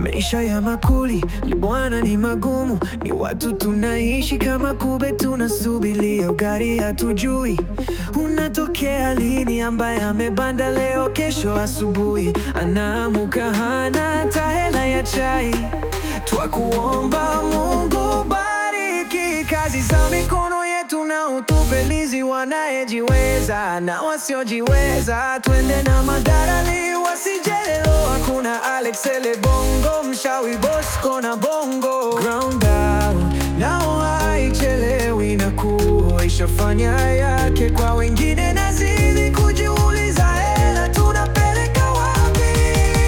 Maisha ya makuli bwana ni magumu, ni watu tunaishi kama kube, tunasubiria gari hatujui unatokea lini. Ambaye amebanda leo, kesho asubuhi anaamuka hana hata hela ya chai. Twakuomba Mungu, bariki kazi za mikono yetu, na utupe riziki wanayejiweza na wasiojiweza. Twende na madalali wasijelewa, kuna Alex Ele Bongo, Mshawi Bosco na Bongo. Ground down nao haichelewi, na kuisha fanya yake kwa wengine, nazidi kujiuliza hela tunapeleka wapi?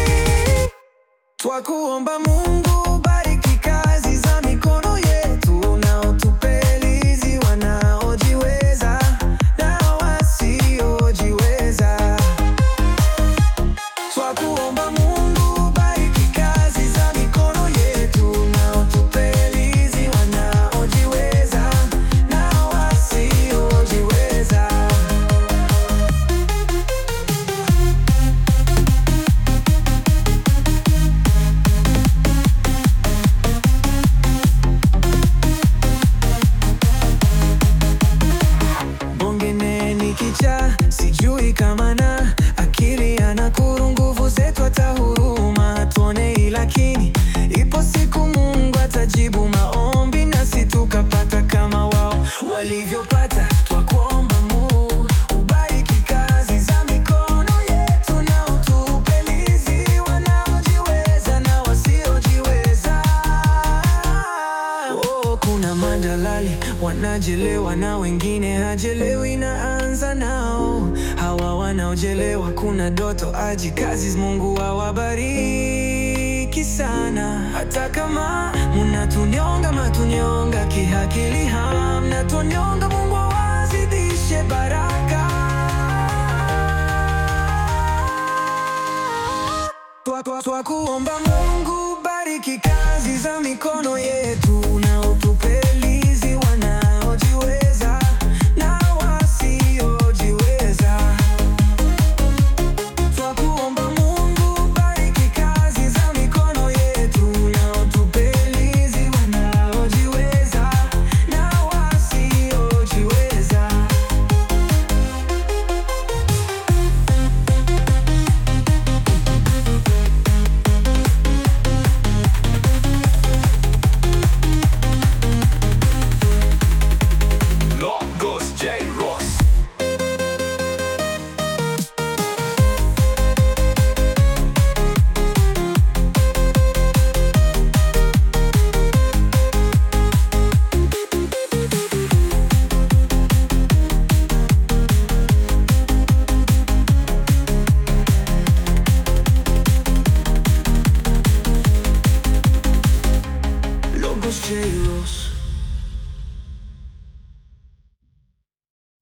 Twakuomba Mungu, bariki kazi za mikono yetu, na utupe riziki wanaojiweza na wasiojiweza. Twakuomba Mungu, bariki kazi za mikono yetu, na utupe riziki wanaojiweza na wasiojiweza. Sijui kama na akili anakuru, nguvu zetu hata huruma tuone, lakini ipo siku Mungu atajibu maombi, nasi tukapata kama wao walivyopata. Twakuomba Mungu, ubariki kazi za mikono yetu, na utupe riziki wanaojiweza na wasiojiweza. Kuna madalali wanajelewa na wengine hajelewi, naanza nao hawa wanaojelewa. Kuna Doto Haji kazi, Mungu awabariki sana. Hata kama mnatunyonga matunyonga kihakili, hamnatunyonga, Mungu awazidishe baraka. Twakuomba Mungu, bariki kazi za mikono yetu,